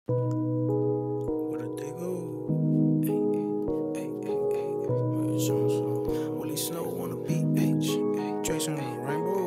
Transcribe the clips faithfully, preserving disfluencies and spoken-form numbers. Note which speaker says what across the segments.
Speaker 1: Where did they go? Hey, hey, hey, hey, hey. Willie Snow on the beat, H. Jason on the rainbow.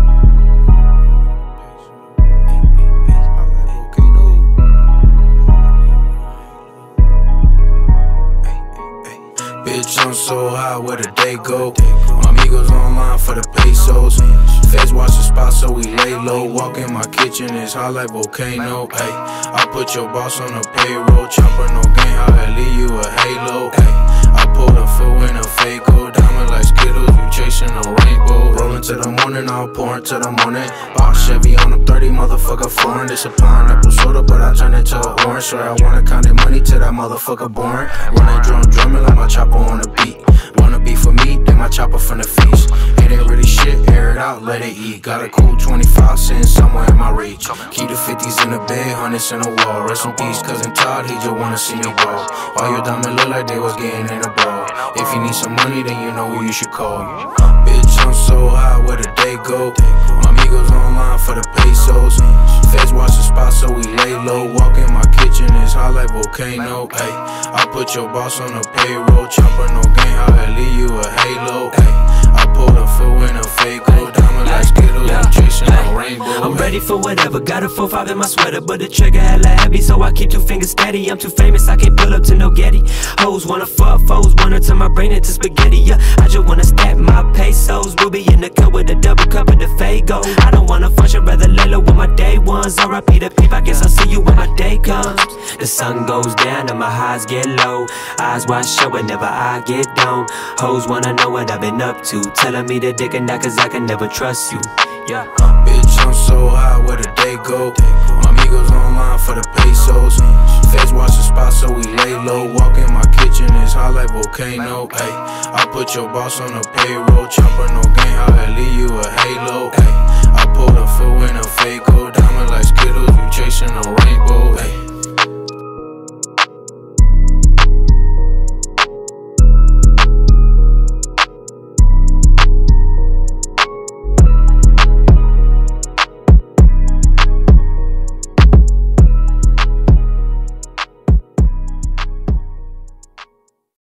Speaker 1: Bitch, I'm so high, where the day go? My amigos online for the pesos. Feds watch the spot, so we lay low. Walk in my kitchen, it's hot like volcano. Ay, I put your boss on the payroll. Chopper, no game, how I leave you a halo. Ay, I pulled a fool in a Fago. Diamond like Skittles, you chasing a rainbow. Rolling to the morning, I'll pour into the morning. Boss Chevy on them thirty, motherfucker foreign. This a pineapple soda, but I turn it to an orange. Swear I wanna count that money till that motherfucker born. Running drum, drumming like my chopper on the beat. Wanna be for me, then my chopper from the feast. It ain't really shit, air it out, let it eat. Got a cool twenty-five sitting somewhere in my reach. Keep the fifties in the bed, hundreds in the wall. Rest in peace, cousin Todd, he just wanna see me grow. All your diamonds look like they was getting in a brawl. If you need some money, then you know who you should call. Bitch, I'm so high, where the day go? My amigos online for the pesos. Feds watch the spot, so we lay low. Walk in my kitchen, it's hot like volcano. Ay, I put your boss on the payroll. Chopper, no game, how I leave you a halo. Ay, I pulled a fool in a Fago. Diamond like Skittles, I'm chasing a rainbow.
Speaker 2: I'm ready for whatever, got a four five in my sweater, but the trigger hella heavy, so I keep two fingers steady. I'm too famous, I can't pull up to no Getty. Hoes wanna fuck, foes wanna turn my brain into spaghetti. Yeah, I just wanna stack my pesos. We'll be in the cup with a double cup of the Fago. I don't wanna function, rather lay low with my day ones. R I P the peep, I guess I'll see you when my day comes. The sun goes down and my highs get low. Eyes wide shut whenever I get down. Hoes wanna know what I've been up to, telling me to dick and that cause I can never trust you. Yeah.
Speaker 1: Bitch, I'm so high, where the day go? My amigos online for the pesos. Feds watch the spot, so we lay low. Walk in my kitchen, it's hot like volcano. Ay, I put your boss on the payroll. Chopper, no